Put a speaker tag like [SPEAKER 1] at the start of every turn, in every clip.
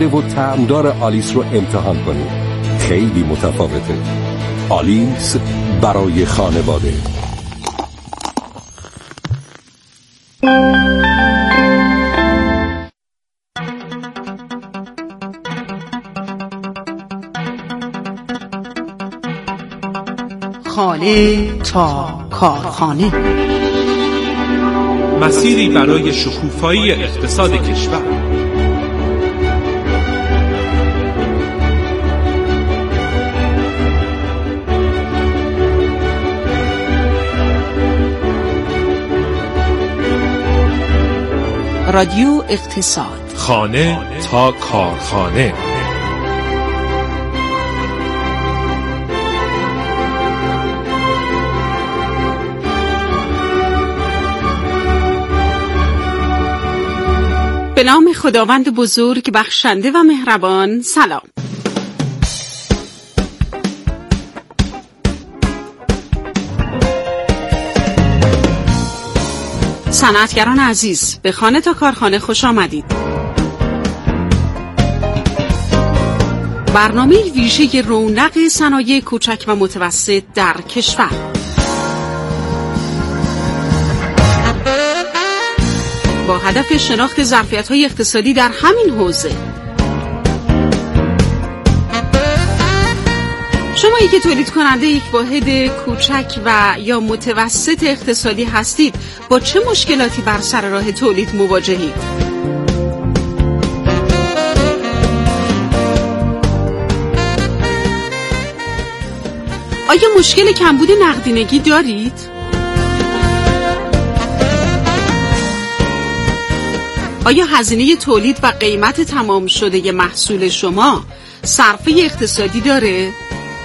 [SPEAKER 1] و طعمدار آلیس رو امتحان کنید. خیلی متفاوته. آلیس برای خانواده.
[SPEAKER 2] خانه تا کارخانه،
[SPEAKER 3] مسیری برای شکوفایی اقتصاد کشور.
[SPEAKER 2] رادیو اقتصاد،
[SPEAKER 3] خانه تا کارخانه.
[SPEAKER 2] به نام خداوند بزرگ بخشنده و مهربان. سلام. صنعتگران عزیز، به خانه تا کارخانه خوش آمدید. برنامه ویژه رونق صنایع کوچک و متوسط در کشور. با هدف شناخت ظرفیت‌های اقتصادی در همین حوزه. شمایی که تولید کننده یک واحد کوچک و یا متوسط اقتصادی هستید، با چه مشکلاتی بر سر راه تولید مواجهید؟ آیا مشکل کمبود نقدینگی دارید؟ آیا هزینه تولید و قیمت تمام شده محصول شما صرفه اقتصادی داره؟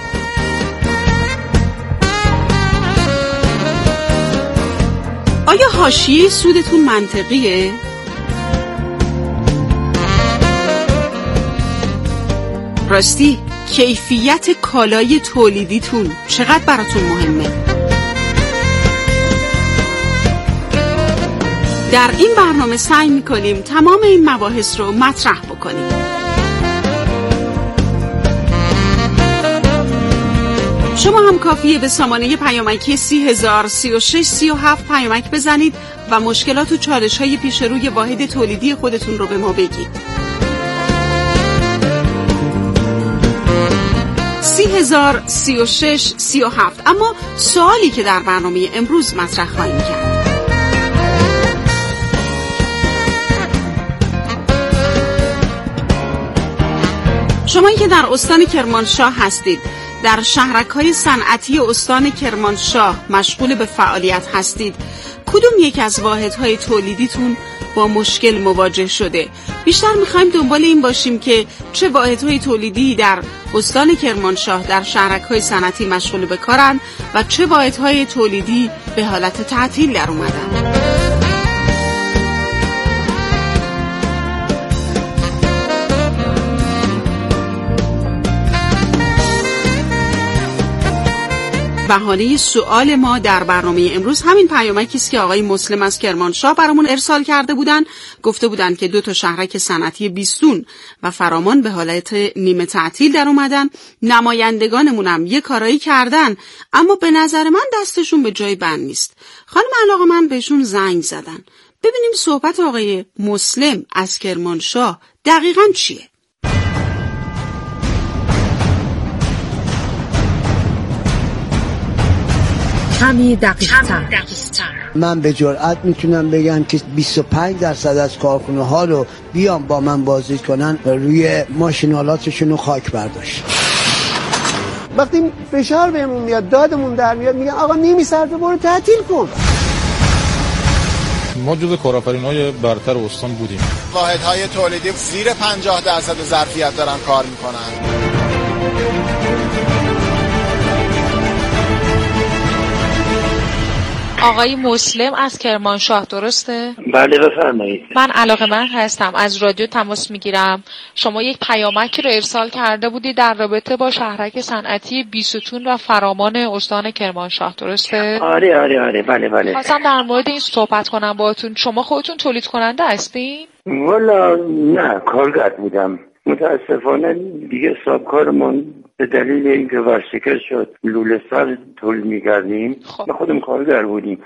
[SPEAKER 2] آیا حاشیه سودتون منطقیه؟ راستی کیفیت کالای تولیدیتون چقدر براتون مهمه؟ در این برنامه سعی می‌کنیم تمام این مباحث رو مطرح بکنیم. شما هم کافیه به سامانه پیامکی 30,036,37 پیامک بزنید و مشکلات و چالش‌های پیش روی واحد تولیدی خودتون رو به ما بگید. 30,036,37. اما سوالی که در برنامه امروز مطرح خواهیم کرد: شمایی که در استان کرمانشاه هستید، در شهرک‌های صنعتی استان کرمانشاه مشغول به فعالیت هستید، کدوم یک از واحدهای تولیدیتون با مشکل مواجه شده؟ بیشتر می‌خوایم دنبال این باشیم که چه واحدهای تولیدی در استان کرمانشاه در شهرک‌های صنعتی مشغول به کارن و چه واحدهای تولیدی به حالت تعطیل در اومدن. بهانه سوال ما در برنامه امروز همین پیامکی است که آقای مسلم از کرمانشاه برامون ارسال کرده بودن. گفته بودن که 2 شهرک صنعتی بیستون و فرامان به حالت نیمه تعطیل در اومدن. نمایندگانمون هم یه کارایی کردن، اما به نظر من دستشون به جای بند نیست. خانم علاقه‌مند بهشون زنگ زدن. ببینیم صحبت آقای مسلم از کرمانشاه دقیقاً چیه؟
[SPEAKER 4] کمی دقیق‌تر.
[SPEAKER 5] من به جرئت میتونم بگم که 25% از کارخونه‌ها رو بیان با من بازدید کنن روی ماشینالاتشون رو خاک برداشت. وقتی فشار بهمون میاد، دادمون در میاد، میگن آقا نیمی صرفه برو تعطیل کن.
[SPEAKER 6] ما جزو کارآفرین‌های برتر استان بودیم.
[SPEAKER 7] واحدهای تولیدی زیر 50% ظرفیت دارن کار میکنن.
[SPEAKER 8] آقای مسلم از کرمانشاه درسته؟
[SPEAKER 9] بله بفرمایید.
[SPEAKER 8] من علاقه‌مند هستم، از رادیو تماس میگیرم. شما یک پیامکی رو ارسال کرده بودی در رابطه با شهرک صنعتی بیستون و فرامان استان کرمانشاه درسته؟
[SPEAKER 9] آره بله.
[SPEAKER 8] خواستم در مورد این صحبت کنم باهاتون. شما خودتون تولید کننده هستین؟
[SPEAKER 9] والا نه، کارگر بودم. متاسفانه دیگه سابکارمون به دلیل اینکه ورشکست شد لوله سر تولید می‌کردیم. ما خودمون کارگر بودیم.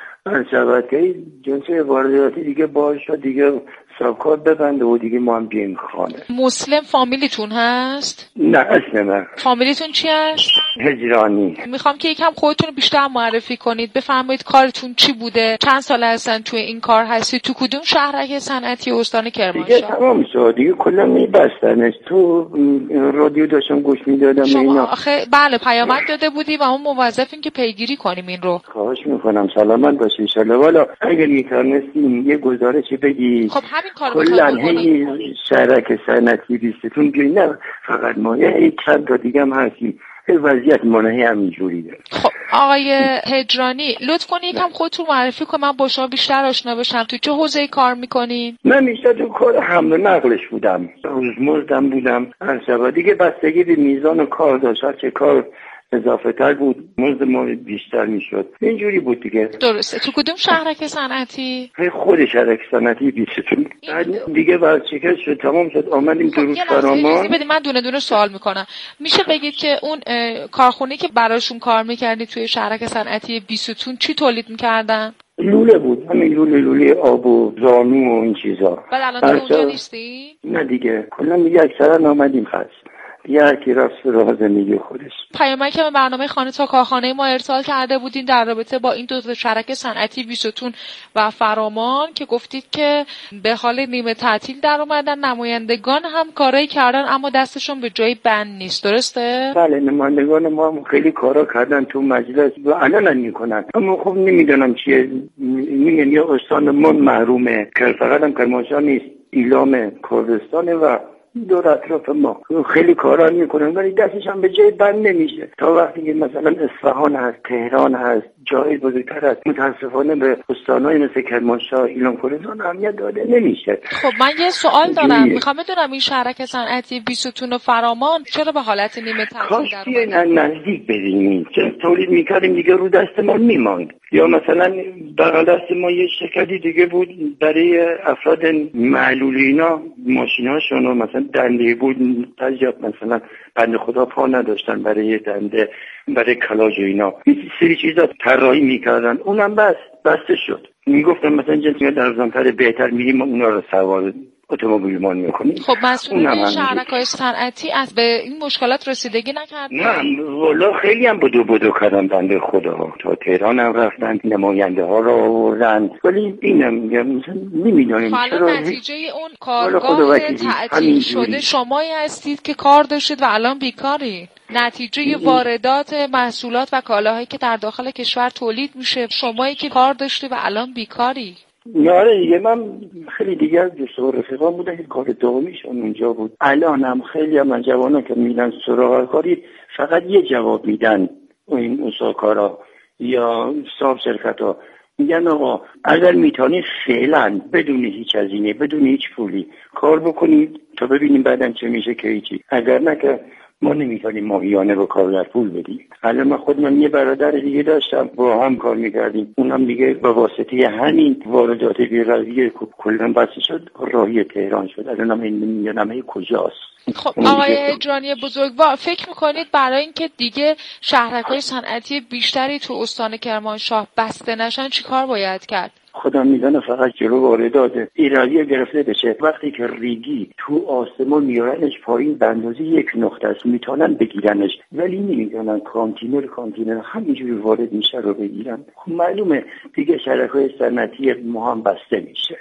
[SPEAKER 9] شبکه جنس وارداتی دیگه باعث شد دیگه سابکار ببنده و دیگه ما هم بیایم خانه.
[SPEAKER 8] مسلم فامیلیتون هست؟
[SPEAKER 9] نه اصلا نه.
[SPEAKER 8] فامیلیتون چی هست؟
[SPEAKER 9] هجرانی.
[SPEAKER 8] میخوام که یکم خودتون رو بیشتر معرفی کنید، بفرمایید کارتون چی بوده، چند سال هستن توی این کار هستید، تو کدوم شهرک صنعتی استان کرمانشاه؟
[SPEAKER 9] دیگه تمام شد دیگه، کلا میبستنش. تو رادیو داشتم گوش میدادم.
[SPEAKER 8] شما آخه بله پیامک داده بودی و ما موظفیم که پیگیری کنیم این رو.
[SPEAKER 9] خواهش میکنم سلامت باشی ان شاء الله. والا اگه میتونستین یه گزارشی بگی.
[SPEAKER 8] خب همین کارو
[SPEAKER 9] کلا هی شهرک صنعتی بیستون بیاین، نه فقط ما، یه چند تا دیگه هم هستی. وضعیت مناهی همینجوریه.
[SPEAKER 8] خب آقای هجرانی لطف کنید یکم خودتون معرفی کن، من با شما بیشتر آشنا بشم. تو چه حوزه‌ای کار میکنین؟
[SPEAKER 9] من بیشتر تو کار حمل و نقلش بودم، روزمزدم بودم. هر شب دیگه بستگی به میزان کار داشت، هر چه کار اضافه تر بود مزد ما بیشتر میشد. اینجوری بود دیگه.
[SPEAKER 8] درسته. تو کدوم شهرک صنعتی؟
[SPEAKER 9] خود شهرک صنعتی بیستون. دیگه ورشکست شد، تمام شد، آمدیم تو روز فرامان.
[SPEAKER 8] من دونه دونه سوال میکنم. میشه بگید که اون کارخونه که براشون کار میکردی توی شهرک صنعتی بیستون چی تولید میکردن؟
[SPEAKER 9] لوله بود، همین لوله آب و زانو و این چیزا.
[SPEAKER 8] بعد الان اونجا نیستی؟
[SPEAKER 9] نه دیگه، کلا دیگه اکثرا آمدیم خاص. یه کی رفت راه زندگی خودش.
[SPEAKER 8] پیامکی به برنامه خانه تا کارخانه ما ارسال کرده بودین در رابطه با این دو شرکت صنعتی بیستون و فرامان که گفتید که به حال نیمه تعطیل در اومدن، نمایندگان هم کارایی کردن اما دستشون به جای بند نیست، درسته؟
[SPEAKER 9] بله، نمایندگان ما هم خیلی کارا کردن تو مجلس و الان میکنن، اما خب نمیدونم چیه. میگن یا استان ما محرومه، فقط هم کرمانشاه نیست، ایلام کردستان و دور اطراف ما خیلی کارا میکنن ولی دستش هم به جای بند نمیشه. تا وقتی که مثلا اصفهان هست، تهران هست، جای بزرگتر هست، متاسفانه به استانهای مثل کرمانشاه، ایلام کردستان اهمیت داده نمیشه.
[SPEAKER 8] خب من یه سوال دارم، میخوام بدونم این شرکت صنعتی بیستون و فرامان چرا به حالت نیمه تعطیل در اومد؟
[SPEAKER 9] نزدیک بدیم، چون تولید میکردیم دیگه رو دست ما میماند. یا مثلا بغل دست ما یه شرکتی دیگه بود برای افراد معلول اینا، ماشیناشون مثلا دنده بود، تجاب مثلا بنده خدا پا نداشتن برای دنده، برای کلاج و اینا یه سری چیزا طراحی میکردن، اونم بسته شد. میگفتن مثلا جنسی در زمان‌تر بهتر میریم اونا رو سوار اتومبیل ما میکنیم.
[SPEAKER 8] خب مسئولین شهرک‌های صنعتی از به این مشکلات رسیدگی نکردن؟
[SPEAKER 9] نه والا خیلی هم بدو کردن بنده خدا، تا تهران هم رفتن، نماینده ها رو آوردن، ولی اینم میگم مثلا نمیدونیم
[SPEAKER 8] چرا نتیجه اون کارگاه تعطیل شده شمایی هستید که کار داشتید و الان بیکاری. نتیجه واردات محصولات و کالاهایی که در داخل کشور تولید میشه شمایی که کار داشتی و الان بیکاری.
[SPEAKER 9] آره دیگه، من خیلی دیگه از دوست و رفیقان بودن که کار دومیشون اونجا بود. الان هم خیلی هم من جوانا که میدن سراغ کاری فقط یه جواب میدن، این اوساکارا یا صاحب شرکت ها میگن آقا اگر میتونی فعلا بدون هیچ هزینه، بدون هیچ پولی کار بکنید تا ببینیم بعدن چه میشه که هیچی، اگر نه که ما نمیتونیم ماهیانه به کارگر پول بدیم. الان من خودم یه برادر دیگه داشتم با هم کار میکردیم، اونم دیگه به واسطه همین واردات بی‌رویه کلا بس شد، راهی تهران شد. الان هم نمیدونم کجاست.
[SPEAKER 8] خب آقای هجرانی بزرگوار، فکر میکنید برای اینکه دیگه شهرک‌های صنعتی بیشتری تو استان کرمانشاه بسته نشن چیکار باید کرد؟
[SPEAKER 9] خودم میدونم فقط جلو واردات ایرانی گرفته بشه. وقتی که ریگی تو آسمون میارنش پایین به اندازه یک نقطه است میتونن بگیرنش، ولی نمیدونن کانتینر همینجوری وارد میشه رو بگیرن. خب معلومه دیگه شرکای صنعتی ما هم بسته میشه.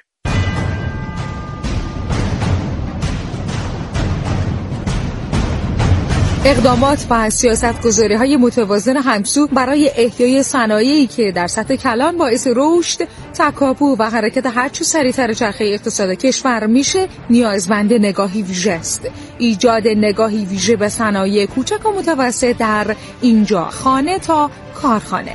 [SPEAKER 4] اقدامات و سیاست‌گذاری‌های متوازن همسو برای احیای صنایعی که در سطح کلان باعث رشد، تکاپو و حرکت هرچه سریعتر چرخه اقتصاد کشور میشه نیازمند نگاهی ویژه است. ایجاد نگاهی ویژه به صنایع کوچک و متوسط در اینجا خانه تا کارخانه.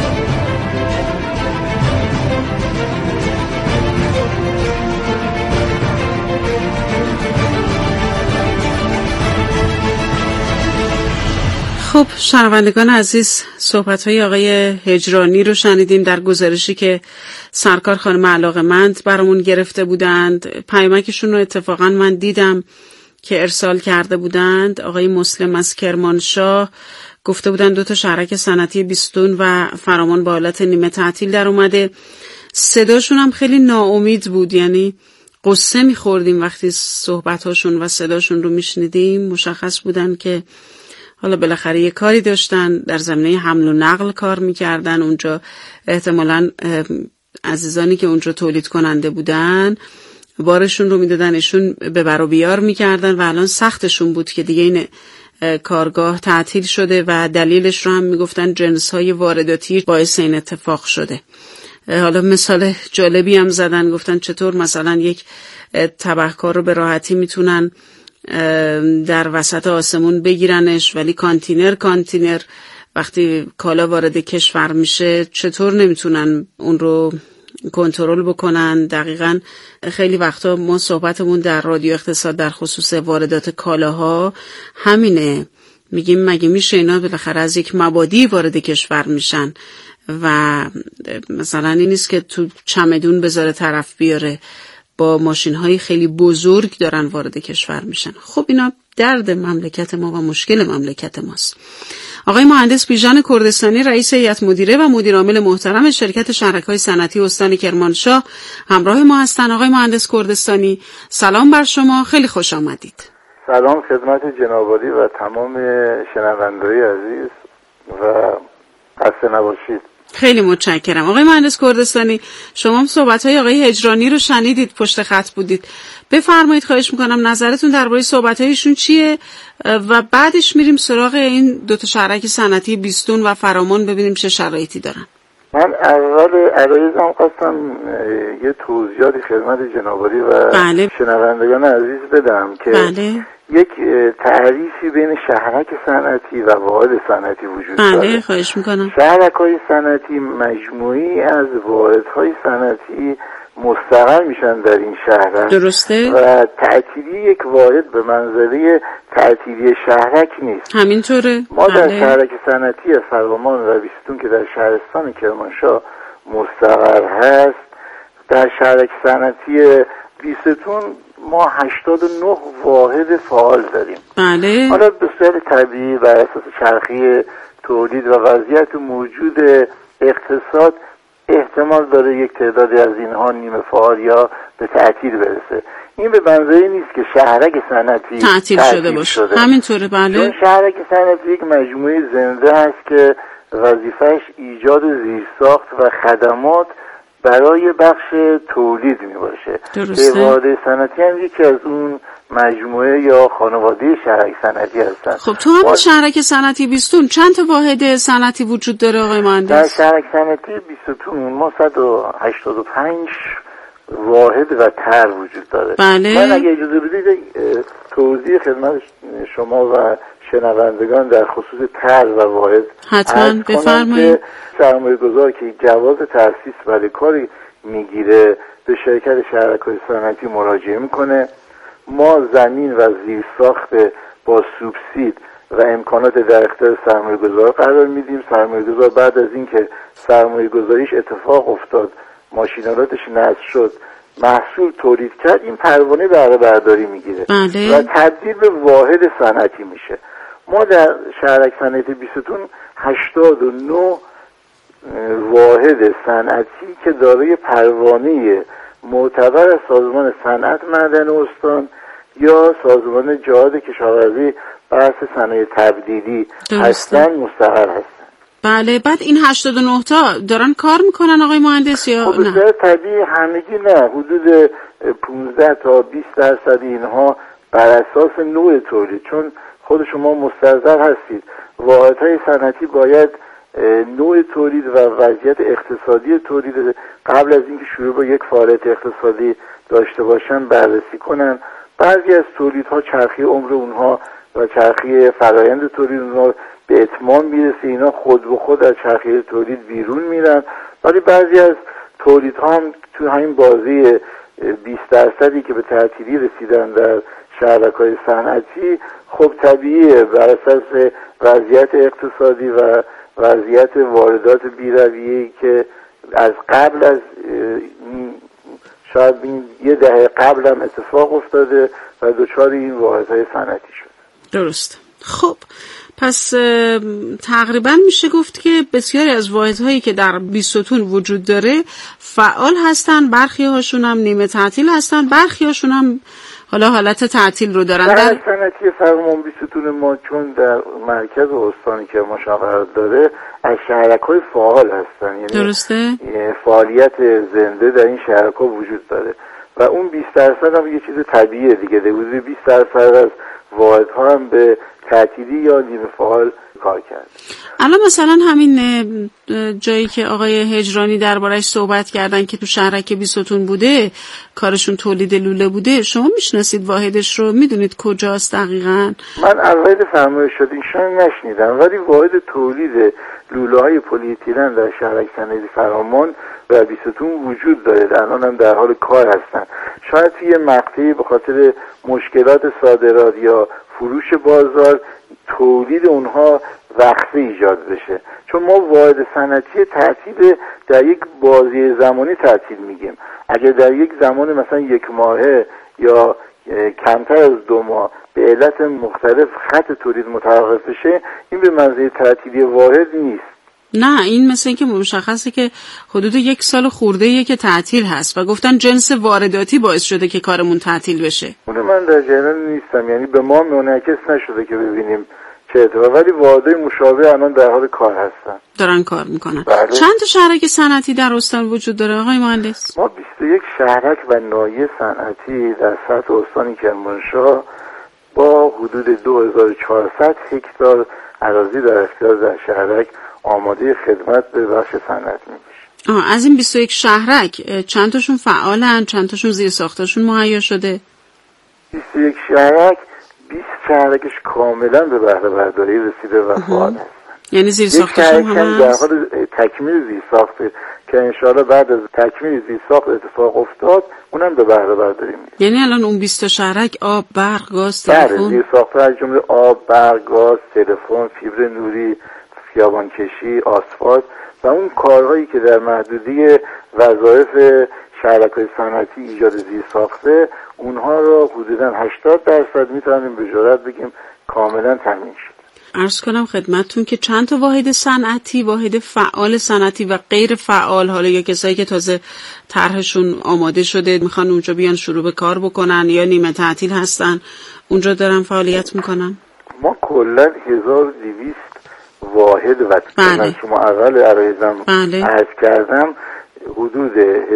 [SPEAKER 2] خب شنوندگان عزیز، صحبت‌های آقای هجرانی رو شنیدیم در گزارشی که سرکار خانم علاقه‌مند برامون گرفته بودند. پیامکشون رو اتفاقا من دیدم که ارسال کرده بودند، آقای مسلم از کرمانشاه گفته بودند 2 شهرک صنعتی بیستون و فرامان با حالت نیمه تعطیل در اومده. صداشون هم خیلی ناامید بود، یعنی قصه می‌خوردیم وقتی صحبت‌هاشون و صداشون رو میشنیدیم. مشخص بودن که حالا بالاخره یه کاری داشتن، در زمینه حمل و نقل کار می‌کردن اونجا. احتمالاً عزیزانی که اونجا تولید کننده بودن بارشون رو میدادن، ایشون به بر و بیار می‌کردن و الان سختشون بود که دیگه این کارگاه تعطیل شده و دلیلش رو هم میگفتن جنس‌های وارداتی باعث این اتفاق شده. حالا مثال جالبی هم زدن، گفتن چطور مثلا یک تبهکار رو به راحتی میتونن در وسط آسمون بگیرنش، ولی کانتینر وقتی کالا وارد کشور میشه چطور نمیتونن اون رو کنترل بکنن. دقیقاً خیلی وقتا ما صحبتمون در رادیو اقتصاد در خصوص واردات کالاها همینه، میگیم مگه میشه اینا بالاخره از یک مبادی وارد کشور میشن و مثلا این نیست که تو چمدون بذاره طرف بیاره، با ماشین‌های خیلی بزرگ دارن وارد کشور میشن. خب اینا درد مملکت ما و مشکل مملکت ماست. آقای مهندس بیژن کردستانی رئیس هیئت مدیره و مدیر عامل محترم شرکت شهرک‌های صنعتی استان کرمانشاه همراه ما هستن. آقای مهندس کردستانی سلام بر شما، خیلی خوش آمدید.
[SPEAKER 10] سلام خدمت جناب عالی و تمام شنونده‌های عزیز و خسته نباشید.
[SPEAKER 2] خیلی متشکرم. آقای مهندس کردستانی شما هم صحبت‌های آقای هجرانی رو شنیدید، پشت خط بودید. بفرمایید خواهش می‌کنم نظرتون درباره صحبت‌هایشون چیه و بعدش میریم سراغ این 2 شهرک صنعتی بیستون و فرامان ببینیم چه شرایطی دارن.
[SPEAKER 10] من اول عرایزم خواستم یه توضیحاتی خدمت جناب عالی و شنوندگان عزیز بدم که یک تعریفی بین شهرک صنعتی و واحد صنعتی وجود داره.
[SPEAKER 2] خواهش میکنم.
[SPEAKER 10] شهرک‌های صنعتی مجموعی از واحدهای صنعتی مستقر میشن در این شهرک.
[SPEAKER 2] درسته.
[SPEAKER 10] و تعطیلی یک واحد به منزله تعطیلی شهرک نیست.
[SPEAKER 2] همینطوره.
[SPEAKER 10] ما در شهرک صنعتی فرامان و بیستون که در شهرستان کرمانشاه مستقر هست، در شهرک صنعتی بیستون ما 89 واحد فعال داریم.
[SPEAKER 2] بله.
[SPEAKER 10] حالا به صورت طبیعی بر اساس چرخی تولید و وضعیت موجود اقتصاد احتمال داره یک تعدادی از اینها نیمه فعال یا به تعطیل برسه. این به منظوری نیست که شهرک صنعتی
[SPEAKER 2] تعطیل شده باشه. همینطوره. بله.
[SPEAKER 10] چون شهرک صنعتی یک مجموعه زنده است که وظیفه‌اش ایجاد زیرساخت و خدمات برای بخش تولید می باشه.
[SPEAKER 2] درسته.
[SPEAKER 10] واحد صنعتی هم یکی از اون مجموعه یا خانواده شهرک صنعتی هستن.
[SPEAKER 2] خب تو هم شهرک صنعتی بیستون چند تا واحد صنعتی وجود داره آقای مهندس؟
[SPEAKER 10] در شهرک صنعتی بیستون ما 185 واحد و تر وجود داره.
[SPEAKER 2] بله.
[SPEAKER 10] من اگه اجازه بدید توضیح خدمت شما و شنوندگان در خصوص تر و واحد
[SPEAKER 2] حتما بفرمایید.
[SPEAKER 10] سرمایه‌گذار که جواز تأسیس برای کاری میگیره به شرکت شهرک‌های صنعتی مراجعه میکنه. ما زمین و زیرساخت با سوبسید و امکانات در اختیار سرمایه‌گذار قرار میدیم. سرمایه‌گذار بعد از اینکه سرمایه‌گذاریش اتفاق افتاد، ماشینالاتش نصب شد، محصول تولید کرد، این پروانه بهره برداری میگیره.
[SPEAKER 2] بله.
[SPEAKER 10] و تبدیل به واحد صنعتی میشه. ما در شهرک صنعتی بیستون 89 واحد صنعتی که دارای پروانه معتبر از سازمان صنعت معدن استان یا سازمان جهاد کشاورزی بحث صنایع تبدیلی هستن مستقر هستن.
[SPEAKER 2] بله. بعد این 89 تا دارن کار میکنن آقای مهندس یا
[SPEAKER 10] خب نه؟ خب طبیعی همگی نه، حدود 15 تا 20% اینها بر اساس نوع تولید، چون خود شما مستحضر هستید واحدهای صنعتی باید نوع تولید و وضعیت اقتصادی تولید قبل از اینکه شروع به یک فعالیت اقتصادی داشته باشن بررسی کنن. بعضی از تولیدها چرخی عمر اونها و چرخی فرایند تولید اونها به اتمام میرسه، اینا خود به خود از چرخی تولید بیرون میرن، ولی بعضی از تولیدها هم تو همین بازی 20% که به تعطیلی رسیدن در شهرک‌های صنعتی، خب طبیعیه بر اساس وضعیت اقتصادی و وضعیت واردات بی‌رویه‌ای که از قبل از شاید یه دهه قبل هم اتفاق افتاده و دچار این واحدهای صنعتی شده.
[SPEAKER 2] درست. خب پس تقریبا میشه گفت که بسیاری از واحدهایی که در بیستون وجود داره فعال هستن، برخی هاشون هم نیمه تعطیل هستن، برخی هاشون هم حالا حالت تعطیل رو دارن.
[SPEAKER 10] در صنعتی فرمان بیستون ما چون در مرکز استانی که ما قرار داره از شهرک‌های فعال هستن، یعنی
[SPEAKER 2] درسته؟
[SPEAKER 10] فعالیت زنده در این شهرک‌ها وجود داره و اون 20% هم یه چیز طبیعیه دیگه. حدود 20% از واحدها هم به تعطیلی یا نیمه فعال کار کرد.
[SPEAKER 2] الان مثلا همین جایی که آقای هجرانی دربارش صحبت کردن که تو شهرک بیستون بوده، کارشون تولید لوله بوده، شما میشناسید واحدش رو؟ میدونید کجاست دقیقاً؟
[SPEAKER 10] من اول فرمایش شدینشان نشنیدم، ولی واحد تولید لوله های پلی اتیلن در شهرک صنعتی فرمان و بیستون وجود داره، الان هم در حال کار هستن. شاید توی مقطعی به خاطر مشکلات صادرات یا فروش بازار تولید اونها وقفه ایجاد بشه، چون ما واحد صنعتی تعطیل در یک بازی زمانی تعطیل میگیم. اگر در یک زمان مثلا 1 ماهه یا کمتر از 2 ماه به علت مختلف خط تولید متوقف بشه، این به منزله تعطیلی واحد نیست.
[SPEAKER 2] نه، این مثل اینکه مشخصه که حدود 1 سال خورده‌ایه که تعطیل هست و گفتن جنس وارداتی باعث شده که کارمون تعطیل بشه.
[SPEAKER 10] اون من در جریان نیستم، یعنی به ما منعکس نشده که ببینیم چه اتفاقی، ولی واحدهای مشابه الان در حال کار هستن،
[SPEAKER 2] دارن کار میکنن.
[SPEAKER 10] بله.
[SPEAKER 2] چند تا شهرک صنعتی در استان وجود داره آقای مهندس؟
[SPEAKER 10] ما 21 شهرک و ناحیه صنعتی در سطح استان کرمانشاه با حدود 2400 هکتار اراضی در اختیار در شهرک آماده خدمت به بخش صنعت میشه.
[SPEAKER 2] از این 21 شهرک چند تاشون فعالن، چند تاشون زیر ساختشون مهیا شده؟
[SPEAKER 10] 21 شهرک 20 شهرکش کاملا به بهره برداری رسیده و فعال هستن.
[SPEAKER 2] یعنی زیر ساختشون هم
[SPEAKER 10] در حال تکمیل زیر ساخته که انشاءالله بعد از تکمیل زیر ساخت اتفاق افتاد اونم به بهره برداری میشه.
[SPEAKER 2] یعنی الان اون 20 شهرک آب، برق، گاز، تلفن،
[SPEAKER 10] زیر ساخته از جمله آب، برق، گاز، تلفن، فیبر نوری، خیابان کشی، آسفالت و اون کارهایی که در محدوده وظایف شهرک‌های صنعتی ایجاد زیر ساخته، اونها رو حدوداً 80% میتونیم به جرات بگیم کاملا تامین شد.
[SPEAKER 2] عرض کنم خدمتتون که چند تا واحد صنعتی، واحد فعال صنعتی و غیر فعال، حالا یا کسایی که تازه طرحشون آماده شده میخوان اونجا بیان شروع به کار بکنن یا نیمه تعطیل هستن، اونجا دارن فعالیت میکنن.
[SPEAKER 10] ما کلا 1200 واحد و
[SPEAKER 2] بله.
[SPEAKER 10] شما اول عرایزم عرض کردم حدود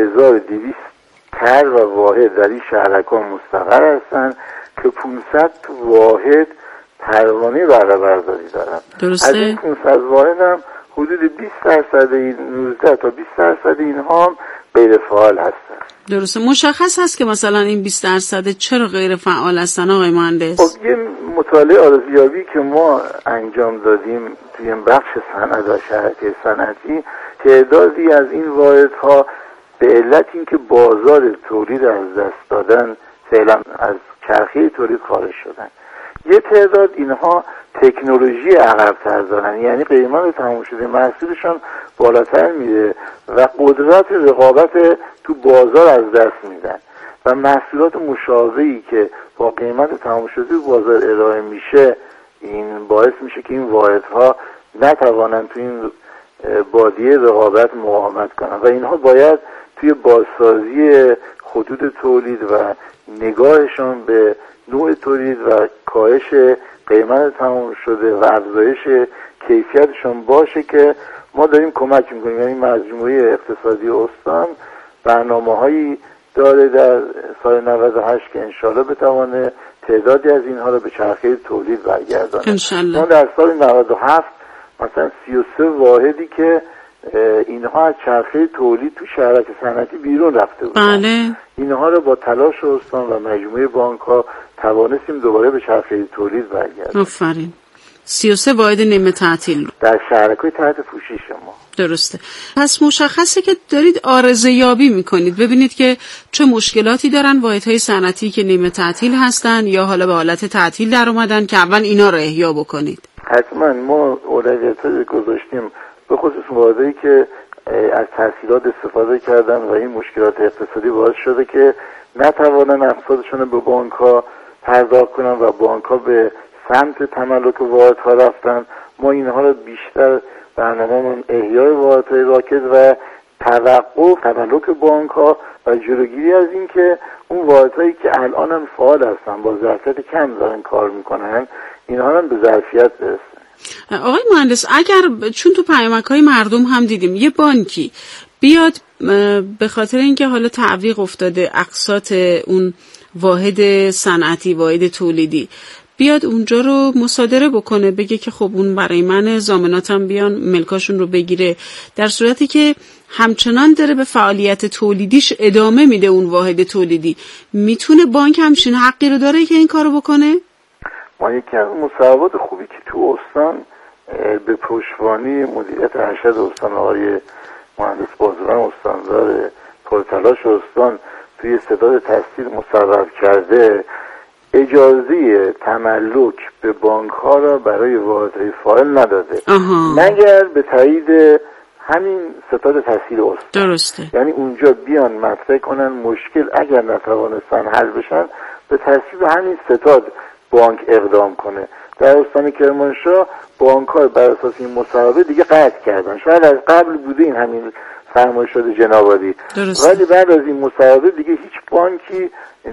[SPEAKER 10] 1200 تر و واحد در این شهرک‌ها مستقر هستن که 500 واحد پروانه بهره برداری دارن.
[SPEAKER 2] درسته.
[SPEAKER 10] از این 500 واحد هم حدود 20% 19 تا 20% اینها هم غیر فعال هستن.
[SPEAKER 2] درسته. مشخص هست که مثلا این 20% چرا غیر فعال هستن آقای مهندس؟
[SPEAKER 10] خب یه مطالعه آرزیابی که ما انجام دادیم توی این بخش صنعت و شهرک صنعتی، تعدادی از این واحدها به علت اینکه بازار تولید از دست دادن، فعلا از چرخه تولید خارج شدن. یه تعداد اینها تکنولوژی عقب‌تر دارن، یعنی قیمت تمام شده محصولشون بالاتر میره و قدرت رقابت تو بازار از دست میدن و محصولات مشابهی که با قیمت تمام شده تو بازار ارائه میشه، این باعث میشه که این واحدها نتوانن تو این بادیه رقابت مقاومت کنن و اینها باید توی بازسازی خطوط تولید و نگاهشون به نوع تولید و کاهش قیمت تمام شده و افزایش کیفیتشون باشه که ما داریم کمک میکنیم. یعنی مجموعه اقتصادی استان برنامه‌هایی داره در سال 98 که انشالله بتوانه تعدادی از اینها رو به چرخه تولید برگردانه.
[SPEAKER 2] انشالله.
[SPEAKER 10] ما در سال 97 مثلا 33 واحدی که اینها از چرخه تولید تو شهرک صنعتی بیرون رفته بودن.
[SPEAKER 2] بله.
[SPEAKER 10] اینها رو با تلاش استان و مجموعه بانک‌ها توانستیم دوباره به چرخه تولید برگردیم.
[SPEAKER 2] آفرین. 33 واحد نیمه تعطیل
[SPEAKER 10] در شهرک‌های تحت پوشش ما.
[SPEAKER 2] درسته. پس مشخصه که دارید عارضه یابی میکنید، ببینید که چه مشکلاتی دارن واحدهای صنعتی که نیمه تعطیل هستن یا حالا به حالت تعطیل در اومدن که اول اینا رو احیا بکنید.
[SPEAKER 10] حتما ما اولویت گذاشتیم به خصوص واحدهایی که از تسهیلات استفاده کردن و این مشکلات اقتصادی باعث شده که نتوانن اقساطشون رو به بانک‌ها پرداخت کنن و بانک‌ها به سمت تملک واحدها رفتن. ما اینها رو بیشتر برنامه‌مون احیای واحدهای راکد و توقف تملک بانک‌ها و جلوگیری از این که اون واحدهایی که الان هم فعال هستن با ظرفیت کم دارن کار میکنن اینها هم به ظرفیت برسن.
[SPEAKER 2] آقای مهندس، اگر چون تو پیامک‌های مردم هم دیدیم یه بانکی بیاد به خاطر اینکه حالا تعویق افتاده اقساط اون واحد صنعتی، واحد تولیدی، بیاد اونجا رو مصادره بکنه، بگه که خب اون برای من ضامناتم بیان ملکاشون رو بگیره، در صورتی که همچنان داره به فعالیت تولیدیش ادامه میده اون واحد تولیدی، میتونه بانک همچین حقی رو داره که این کارو بکنه؟
[SPEAKER 10] ما یکی از مصوبات خوبی که تو استان به پشتوانی مدیریت ارشد استان آقای مهندس بازرگان استاندار پرتلاش استان توی استعداد تسهیل مصوب کرده، اجازه تملک به بانک ها را برای واحدهای فاعل نداده مگر به تایید همین ستاد تسهیل استان.
[SPEAKER 2] درسته.
[SPEAKER 10] یعنی اونجا بیان مطرح کنن مشکل اگر نتوانستن حل بشن به تصویب همین ستاد بانک اقدام کنه. در استان کرمانشاه بانک ها بر اساس این مصوبه دیگه قطع کردن، شاید از قبل بوده این همین فرمایشات جنابعالی، ولی بعد از این مصوبه دیگه هیچ بانکی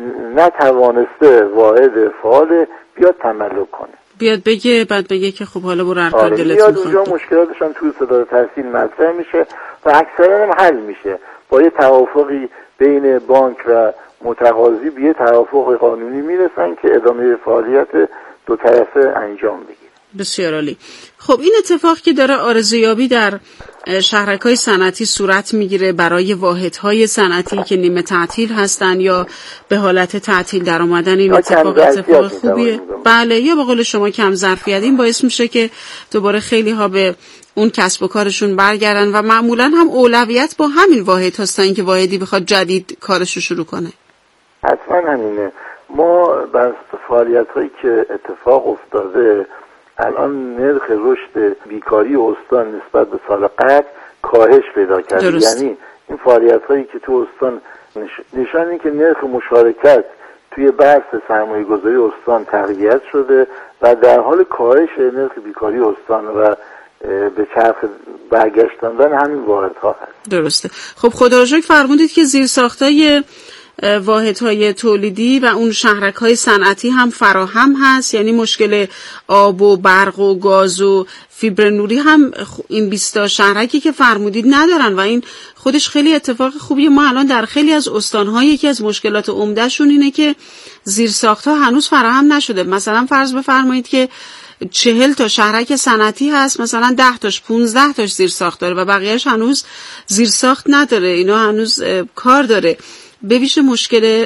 [SPEAKER 10] نتوانسته واحد فعال بیاد تملک کنه،
[SPEAKER 2] بیاد بگه بعد بگه که خب حالا برو هر کار دلت
[SPEAKER 10] میخواد. اونجا مشکلاتشون توی صدار تحصیل مطرح میشه و اکثرا هم حل میشه با یه توافقی بین بانک و متقاضی، به یه توافق قانونی میرسن که ادامه فعالیت دو طرفه انجام بگیره.
[SPEAKER 2] بسیار عالی. خب این اتفاق که داره آرزویابی در شهرک‌های صنعتی صورت میگیره برای واحدهای صنعتی که نیمه تعطیل هستن یا به حالت تعطیل در اومدن، این اتفاق خوبیه. بله، یا به قول شما کم ظرفیت، این باعث میشه که دوباره خیلی ها به اون کسب و کارشون برگردن و معمولا هم اولویت با همین واحد هستن اینکه واحدی بخواد جدید کارش رو شروع کنه.
[SPEAKER 10] حتما همینه. ما بر فعالیت‌هایی که اتفاق افتاده الان نرخ رشد بیکاری استان نسبت به سال قبل کاهش پیدا کرده. یعنی این فعالیت‌هایی که تو استان نشان این که نرخ مشارکت توی بحث سرمایه‌گذاری استان تقویت شده و در حال کاهش نرخ بیکاری استان و به چرخ برگشتاندن همین واحدها هست.
[SPEAKER 2] درسته. خب خدا را شکر فرمودید که زیرساختای واحدهای تولیدی و اون شهرک‌های صنعتی هم فراهم هست، یعنی مشکل آب و برق و گاز و فیبر نوری هم این 20 شهرکی که فرمودید ندارن و این خودش خیلی اتفاق خوبیه. ما الان در خیلی از استان‌ها یکی از مشکلات عمده‌شون اینه که زیرساخت‌ها هنوز فراهم نشده. مثلا فرض بفرمایید که 40 تا شهرک صنعتی هست، مثلا 10 تاش 15 تاش زیرساخت داره و بقیه‌اش هنوز زیرساخت نداره، اینا هنوز کار داره. به ویژه مشکل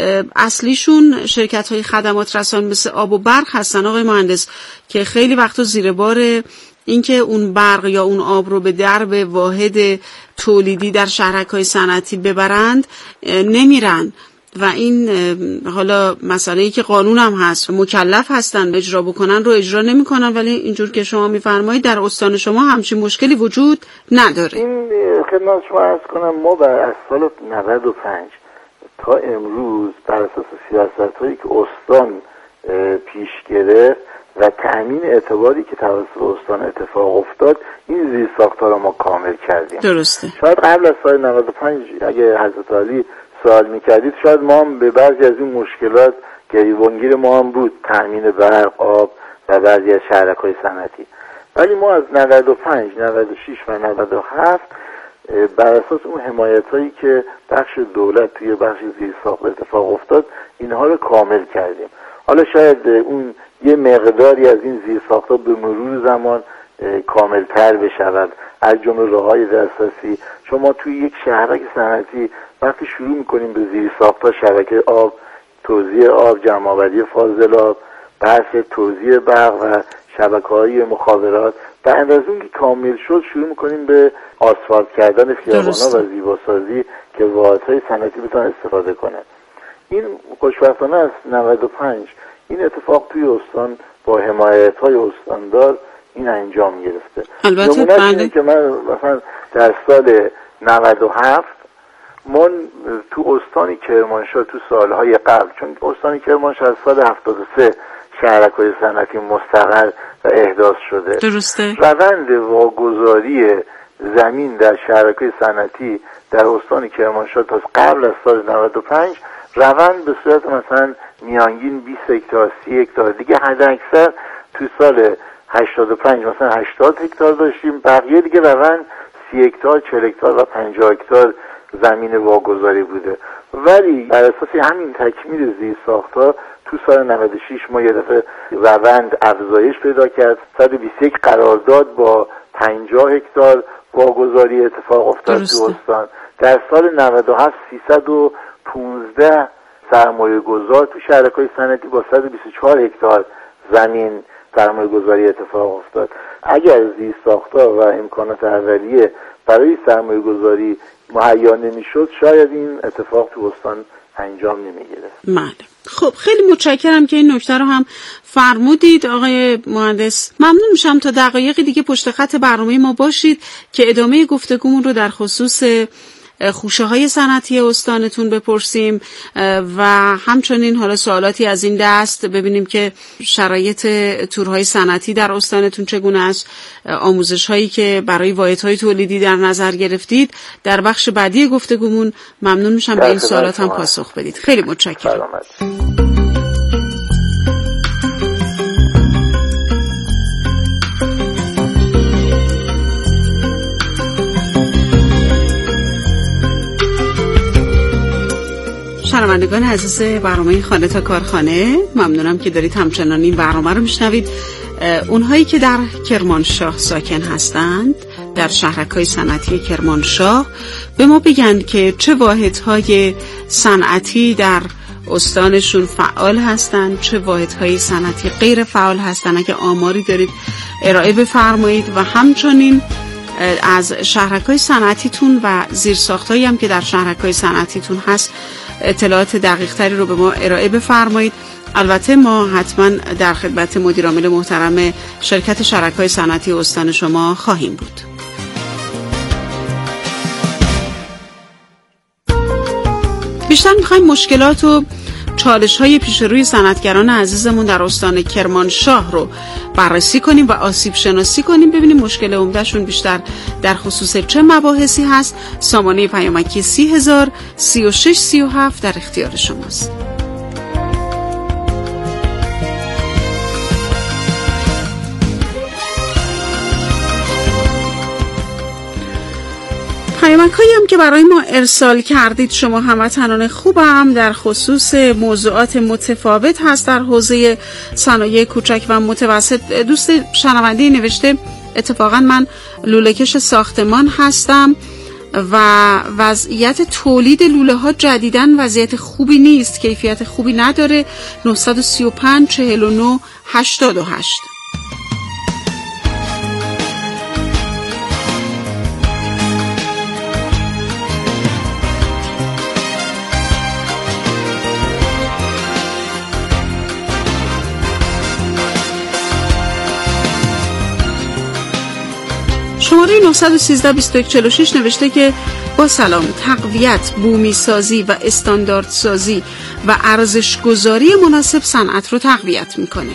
[SPEAKER 2] اصلیشون شرکت‌های خدمات رسان مثل آب و برق هستن آقای مهندس، که خیلی وقتا زیر بار اینکه اون برق یا اون آب رو به درب واحد تولیدی در شهرک‌های صنعتی ببرند نمیرن و این حالا مسئله‌ای که قانون هم هست مکلف هستن اجرا بکنن رو اجرا نمی‌کنن، ولی اینجور که شما می‌فرمایید در استان شما همچین مشکلی وجود نداره.
[SPEAKER 10] این خدمت شما عرض کنم ما از سال 95 تا امروز بر اساس سیاست‌هایی که استان پیش گرفت و تأمین اعتباری که توسط استان اتفاق افتاد، این زیرساخت‌ها رو ما کامل کردیم.
[SPEAKER 2] درسته.
[SPEAKER 10] شاید قبل از سال 95 اگه حضرت علی سوال میکردید شاید ما هم به بعضی از این مشکلات گریبانگیر ما هم بود، تأمین برق، آب و بعضی از شهرک‌های صنعتی، ولی ما از 95 96 و 97 بر اساس اون حمایت‌هایی که بخش دولت توی بخش زیرساخت اتفاق افتاد اینها رو کامل کردیم. حالا شاید اون یه مقداری از این زیرساخت‌ها به مرور زمان کاملتر بشود، از جمله راه‌های دسترسی. شما توی یک شهرک صنعتی وقتی شروع می‌کنیم به زیرساخت‌ها، شبکه آب، توزیع آب، جمع‌آوری فاضل آب، بحث توزیع برق و شبکه‌های مخابرات، بعد از اون که کامل شد شروع می‌کنیم به آسفالت کردن خیابان‌ها و زیباسازی که واحدهای صنعتی بتونن استفاده کنن. این خوشبختانه از 95 این اتفاق توی استان با حمایت‌های استاندار این انجام گرفته.
[SPEAKER 2] البته بله.
[SPEAKER 10] که من مثلا در سال 97 من تو استان کرمانشاه تو سالهای قبل، چون استان کرمانشاه از سال 73 شهرک‌های صنعتی مستقر و احداث شده،
[SPEAKER 2] درسته.
[SPEAKER 10] روند واگذاری زمین در شهرک‌های صنعتی در استان کرمانشاه تا قبل از سال 95 روند به صورت مثلا میانگین 20 هکتار 30 هکتار، دیگه حد اکثر تو سال 85 مثلا 80 هکتار داشتیم، بقیه دیگه روند 30 هکتار 40 هکتار و 50 هکتار زمین واگذاری بوده. ولی بر اساس همین تکمیل زیرساخت‌ها تو سال 96 ما یه دفعه روند افزایش پیدا کرد، 121 قرارداد با 50 هکتار واگذاری اتفاق افتاد تو استان. در سال 97 315 سرمایه گذار تو شهرک‌های صنعتی با 124 هکتار زمین سرمایه گذاری اتفاق افتاد. اگر زیرساخت‌ها و امکانات اولیه برای سرمایه گذاری مهیا نمی‌شد شاید این اتفاق تو استان انجام نمی‌گرفت.
[SPEAKER 2] بله. خب خیلی متشکرم که این نکته رو هم فرمودید آقای مهندس. ممنون میشم تا دقایقی دیگه پشت خط برنامه ما باشید که ادامه گفتگومون رو در خصوص خوشه‌های صنعتی استانتون بپرسیم و همچنین حالا سوالاتی از این دست ببینیم که شرایط تورهای صنعتی در استانتون چگونه است، آموزش‌هایی که برای واحدهای تولیدی در نظر گرفتید. در بخش بعدی گفتگومون ممنون میشم به این سوالات هم پاسخ بدید. خیلی متشکرم. شنوندگان عزیز برنامه خانه تا کارخانه، ممنونم که دارید همچنان این برنامه رو میشنوید. اونهایی که در کرمانشاه ساکن هستند، در شهرک‌های صنعتی کرمانشاه، به ما بگن که چه واحدهای صنعتی در استانشون فعال هستند، چه واحدهای صنعتی غیر فعال هستند. اگه آماری دارید ارائه بفرمایید و همچنین از شهرک‌های صنعتیتون و زیرساختایی هم که در شهرک‌های صنعتیتون هست اطلاعات دقیق تری رو به ما ارائه بفرمایید. البته ما حتما در خدمت مدیر عامل محترم شرکت شرکای صنعتی استان شما خواهیم بود. بیشتر می‌خوایم مشکلات و چالش‌های پیش روی صنعتگران عزیزمون در استان کرمانشاه رو بررسی کنیم و آسیب شناسی کنیم، ببینیم مشکل عمده‌شون بیشتر در خصوص چه مباحثی هست. سامانه پیامکی 30,000 36 37 در اختیار شماست. پیامک‌هایی هم که برای ما ارسال کردید شما هموطنان خوبم در خصوص موضوعات متفاوت هست در حوزه صنایع کوچک و متوسط. دوست شنونده نوشته اتفاقا من لوله‌کش ساختمان هستم و وضعیت تولید لوله ها جدیداً وضعیت خوبی نیست، کیفیت خوبی نداره. 935 49 88. شماره 913 21 46 نوشته که با سلام، تقویت، بومی سازی و استاندارد سازی و ارزش گذاری مناسب صنعت رو تقویت میکنه.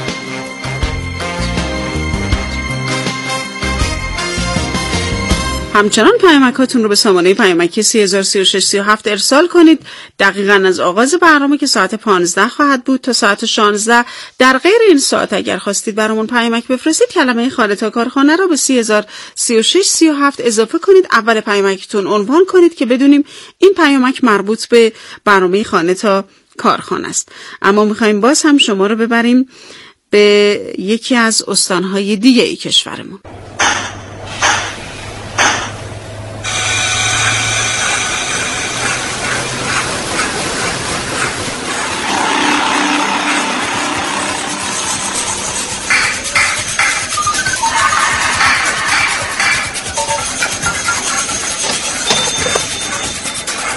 [SPEAKER 2] همچنان پیامکاتون رو به سامانه پیامکی 3036 37 ارسال کنید. دقیقاً از آغاز برنامه که ساعت 15 خواهد بود تا ساعت 16. در غیر این ساعت اگر خواستید برامون پیامک بفرستید کلمه خانه تا کارخانه رو به 3036 37 اضافه کنید. اول پیامکتون عنوان کنید که بدونیم این پیامک مربوط به برنامه خانه تا کارخانه است. اما می‌خوایم باز هم شما رو ببریم به یکی از استان‌های دیگه ای کشورمون.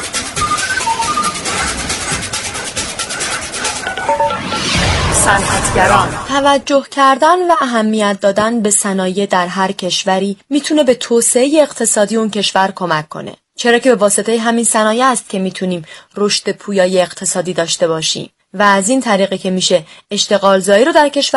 [SPEAKER 11] صنعت بازیگران. توجه کردن و اهمیت دادن به صنایع در هر کشوری میتونه به توسعه اقتصادی اون کشور کمک کنه. چرا که به واسطه همین صنایع است که میتونیم رشد پویای اقتصادی داشته باشیم و از این طریقه که میشه اشتغالزایی رو در کشور